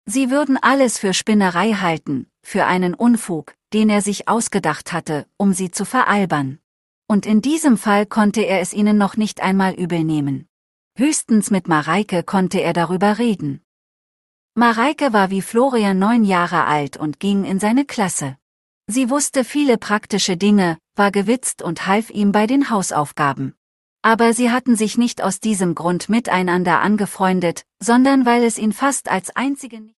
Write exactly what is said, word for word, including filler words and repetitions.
Sie würden alles für Spinnerei halten, für einen Unfug, den er sich ausgedacht hatte, um sie zu veralbern. Und in diesem Fall konnte er es ihnen noch nicht einmal übel nehmen. Höchstens mit Mareike konnte er darüber reden. Mareike war wie Florian neun Jahre alt und ging in seine Klasse. Sie wusste viele praktische Dinge, war gewitzt und half ihm bei den Hausaufgaben. Aber sie hatten sich nicht aus diesem Grund miteinander angefreundet, sondern weil es ihn fast als einzigen